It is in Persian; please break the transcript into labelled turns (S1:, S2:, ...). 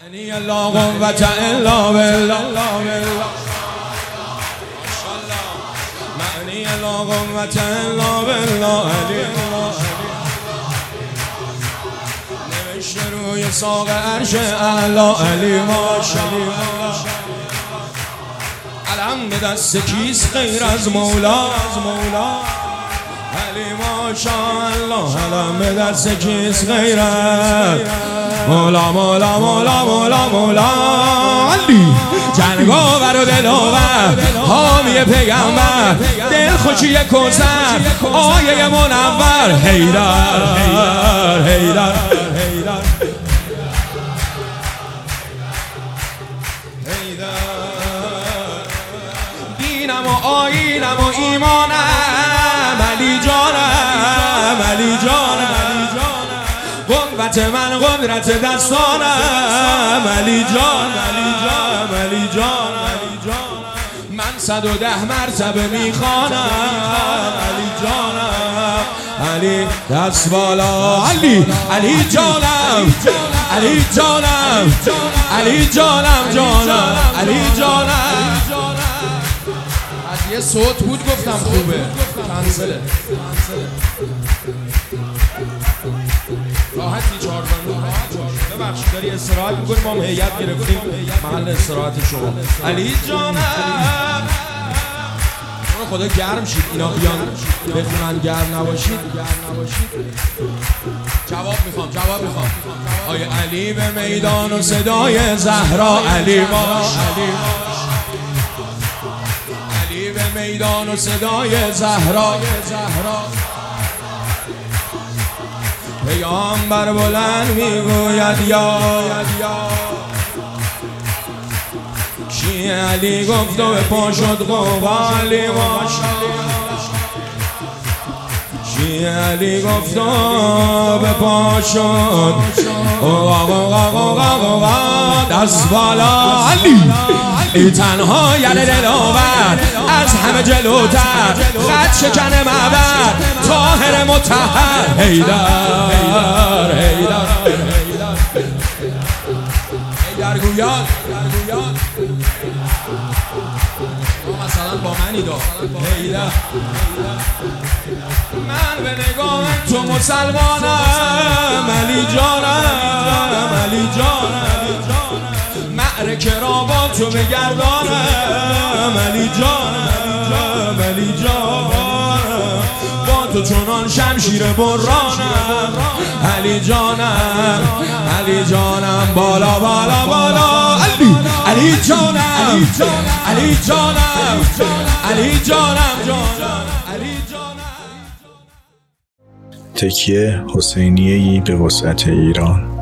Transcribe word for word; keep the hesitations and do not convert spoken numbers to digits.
S1: لا قوة الا بالله معنی لا قوة الا بالله نوشته روی ساق عرش اعلا علی ماشاءالله علم به دست کیست غیر از مولا علی ماشاءالله علم به دست کیست غیر از مولا مولا مولا مولا مولا علی جنگاور و دلاور حامی پیغمبر دل خوشی کوثر آیه منور حیدر حیدر حیدر حیدر دینم و آیینم و ایمانم علی جانم علی جانم قوت من قدرت دستانم علی جان علی جان علی جان من صد و ده مرتبه میخوانم علی جانم علی دست بالا علی علی جانم علی جانم علی جانم جانم علی جانم از یه صوت بود گفتم خوبه کنسله راحتی چهار زنده ببخشید داری استراحت میکنیم ما هم هیئت گرفتیم محل استراحت شما علی جانم خدا گرم شید اینا بیان بخونن گرم نباشید جواب میخوام جواب میخوام آیه علی به میدان و صدای زهرا علی ما علی به میدان و صدای زهرا پیامبر بلند میگوید یا شیعه علی گفت و به پا شد قوقا علی شیعه علی گفت و به پا شد قوقا قوقا قوقا قوقا دست بالا علی ای تنها یل دلاور از همه جلوتر خط شکن معبر طاهر مطهر حیدر حیدر حیدر گویان مثلا با منی دا حیدر من به نگاه تو مسلمانم علی جانم علی جانم معرکه را با تو بگردانم علی جانم علی جانم با تو چنان شمشیر برانم علی جانم علی جانم بالا بالا بالا علی علی جانم علی جانم علی جانم علی جانم
S2: تکیه حسینیه‌ای به وسعت ایران.